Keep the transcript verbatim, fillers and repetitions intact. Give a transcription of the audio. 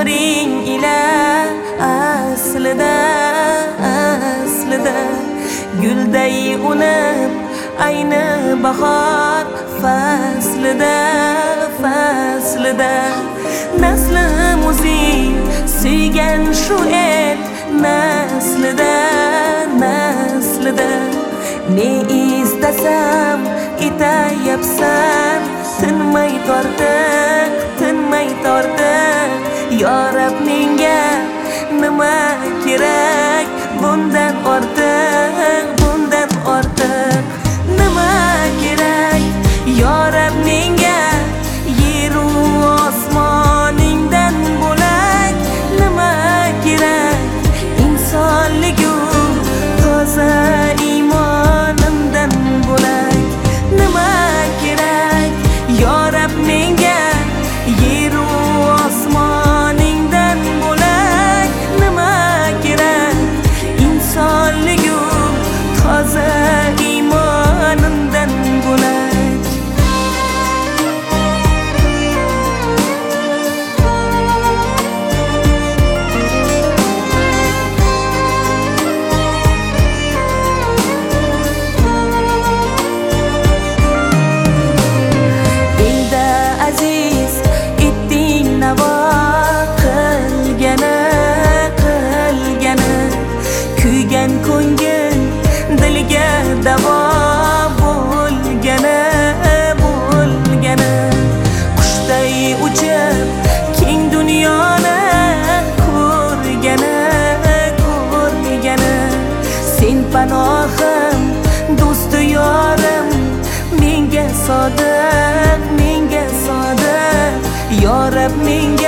umring ila aslida aslida gulday unib ayni bahor faslida faslida naslim o'zing suygan shu el naslida naslida ne istasam etayapsan tinmay tortiq tinmay tortiq yo Rab menga nima kerak bundan ortiq bundan ortiq nima kerak yo Rab menga yeru osmoningdan bo'lak nima kerak insonligu toza iymonimdan bo'lak nima kerak yo Rab menga yeru osmoningdan bo'lak nima kerak insonligu toza iymonimdan bo'lak kuygan ko'ngil dilga davo bo'lgani bo'lgani qushday uchib keng dunyoni ko'rgani ko'rgani sen panohim do'stu yorim menga sodiq menga sodiq yo Rab menga